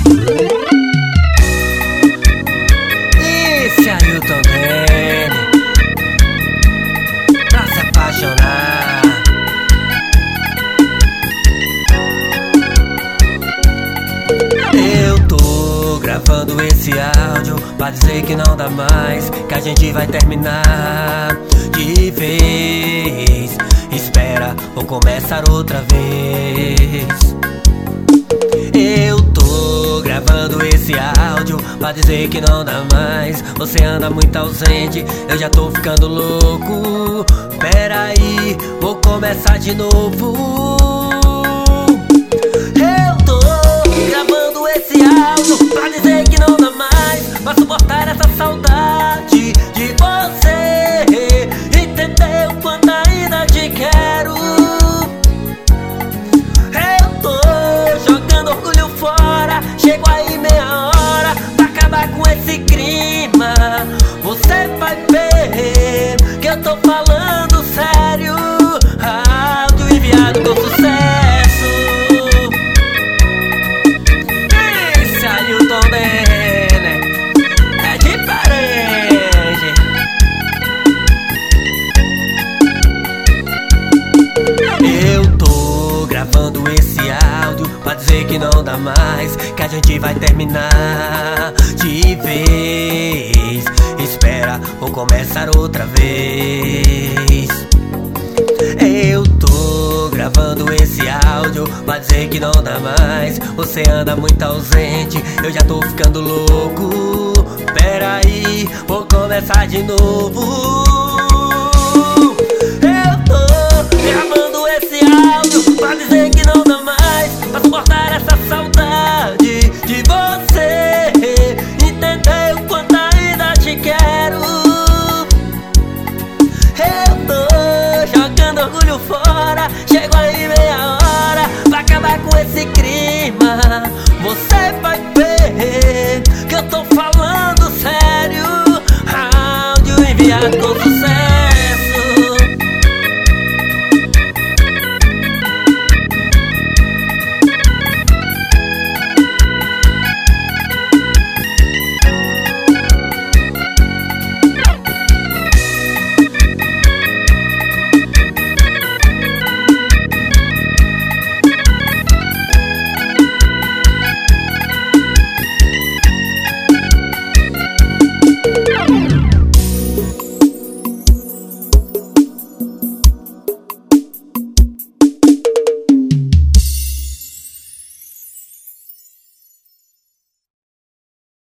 Esse Ailton Dene, pra se apaixonar. Eu tô gravando esse áudio pra dizer que não dá mais, que a gente vai terminar de vez. Espera, vou começar outra vez. Eu tô gravando esse áudio pra dizer que não dá mais. Você anda muito ausente, eu já tô ficando louco. Pera aí, vou começar de novo. Eu tô gravando esse áudio pra dizer que não dá mais pra suportar essa saudade de você. Entendeu quanto ainda te quero? Eu tô jogando orgulho fora, chego aí meia hora pra acabar com esse clima. Você vai ver que eu tô falando sério. Áudio enviado com sucesso. Esse Ailton Dene é diferente. Eu tô gravando esse áudio pra dizer que não dá mais, que a gente vai terminar de vez. Espera, vou começar outra vez. Eu tô gravando esse áudio pra dizer que não dá mais. Você anda muito ausente, eu já tô ficando louco. Pera aí, vou começar de novo. Eu tô gravando esse áudio pra dizer